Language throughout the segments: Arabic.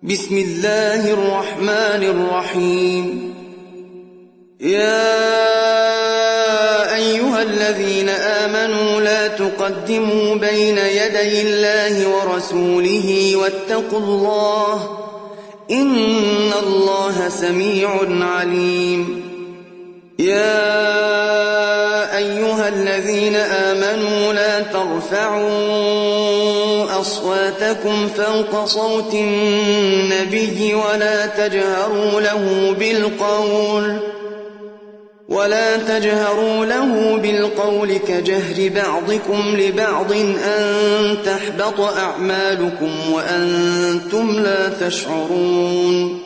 بسم الله الرحمن الرحيم. يا أيها الذين آمنوا لا تقدموا بين يدي الله ورسوله واتقوا الله إن الله سميع عليم. يا أيها الذين آمنوا لا ترفعوا أصواتكم فوق صوت النبي ولا تجهروا له بالقول كجهر بعضكم لبعض أن تحبط أعمالكم وأنتم لا تشعرون.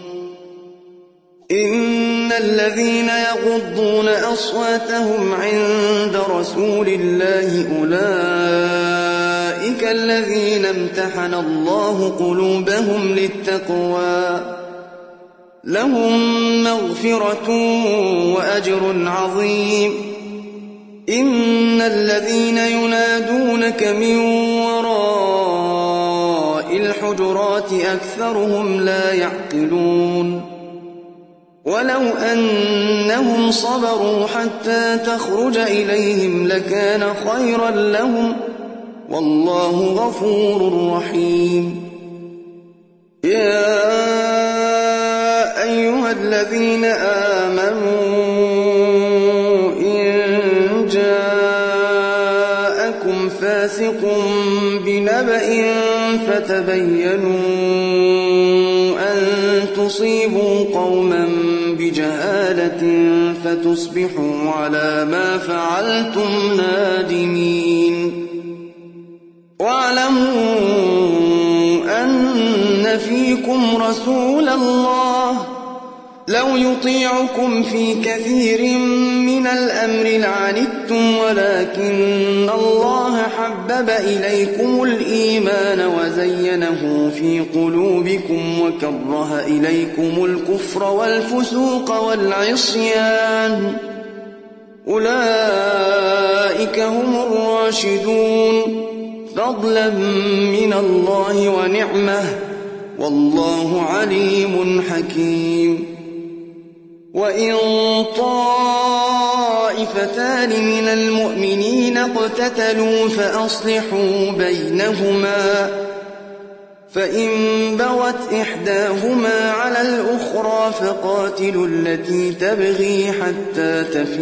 إن الذين يغضون أصواتهم عند رسول الله أولئك الذين امتحن الله قلوبهم للتقوى لهم مغفرة وأجر عظيم. إن الذين ينادونك من وراء الحجرات أكثرهم لا يعقلون. ولو أنهم صبروا حتى تخرج إليهم لكان خيرا لهم والله غفور رحيم. يا أيها الذين آمنوا إن جاءكم فاسق بنبأ فتبينوا أن تصيبوا قوما بجهالة فتصبحوا على ما فعلتم نادمين. واعلموا أن فيكم رسول الله لو يطيعكم في كثير من الأمر لعنتم ولكن الله حبب إليكم الإيمان وزينه في قلوبكم وكره إليكم الكفر والفسوق والعصيان أولئك هم الراشدون فضلا من الله ونعمة والله عليم حكيم. وإن طائفتان من المؤمنين اقتتلوا فأصلحوا بينهما فإن بغت إحداهما على الأخرى فقاتلوا التي تبغي حتى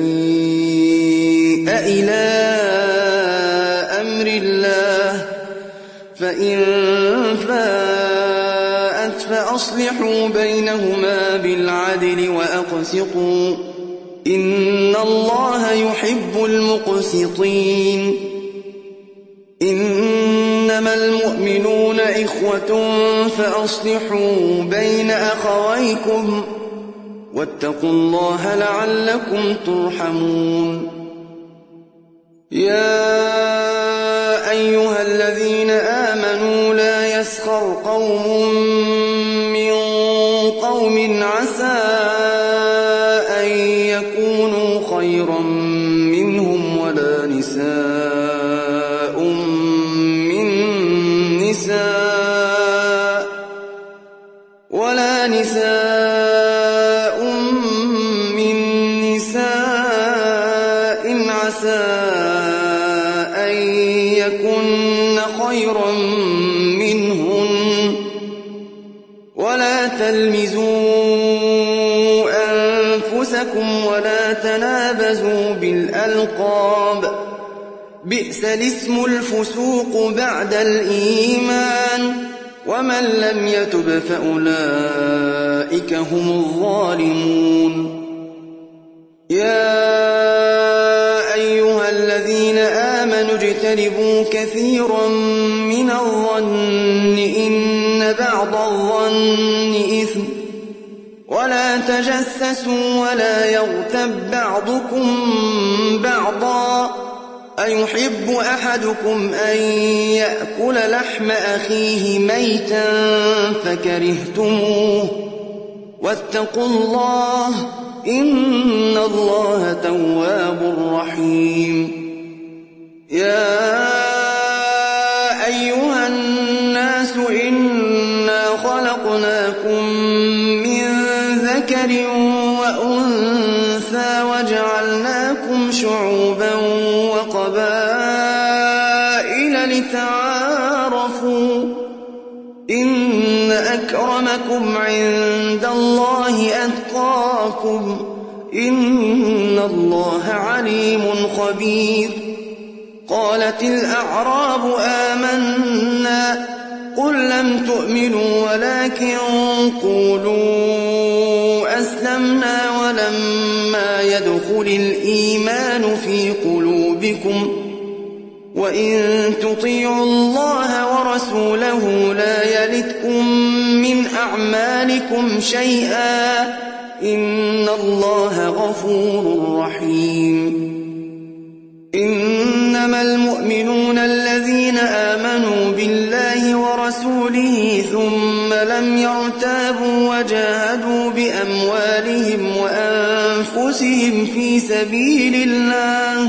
تفيء إلى أمر الله فإن فاءت فأصلحوا بينهما بالعدل وأقسطوا إن الله يحب المقسطين. إنما المؤمنون إخوة فأصلحوا بين أخويكم واتقوا الله لعلكم ترحمون. يا أيها الذين آمنوا لا يسخر قوم من قوم عسى أن يكونوا خيرا منهم ولا نساء من نساء عسى أن يكن خيرا منهن ولا تلمزوا أنفسكم ولا تنابزوا بالألقاب بئس الاسم الفسوق بعد الإيمان ومن لم يتب فأولئك هم الظالمون. يا أيها الذين آمنوا اجتنبوا كثيرا من الظن إن بعض الظن إثم ولا تجسسوا ولا يغتب بعضكم بعضا أيحب أحدكم أن يأكل لحم أخيه ميتا فكرهتموه واتقوا الله إن الله تواب رحيم. يا أيها الناس إنا خلقناكم من ذكر وأنثى وجعلناكم شعوبا وقبائل لتعارفوا إن أكرمكم عند الله أتقاكم إن الله عليم خبير. قالت الأعراب آمنا قل لم تؤمنوا ولكن قولوا أسلمنا ولما يدخل الإيمان في قلوبكم وإن تطيعوا الله ورسوله لا يلتكم من أعمالكم شيئا إن الله غفور رحيم. إنما المؤمنون الذين آمنوا بالله ورسوله ثم لم يرتابوا وجاهدوا بأموالهم وأنفسهم في سبيل الله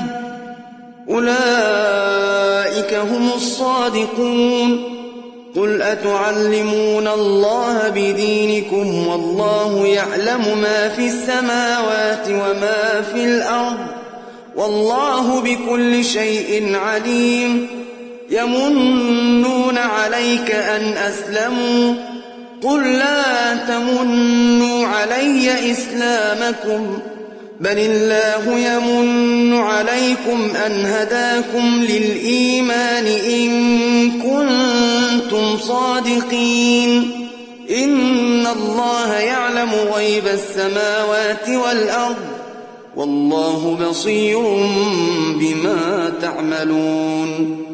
أولئك هم الصادقون. قل أتعلمون الله بدينكم والله يعلم ما في السماوات وما في الأرض والله بكل شيء عليم. يمنون عليك أن أسلموا قل لا تمنوا علي إسلامكم بل الله يمن عليكم أن هداكم للإيمان إن كنتم صادقين. إن الله يعلم غيب السماوات والأرض والله بصير بما تعملون.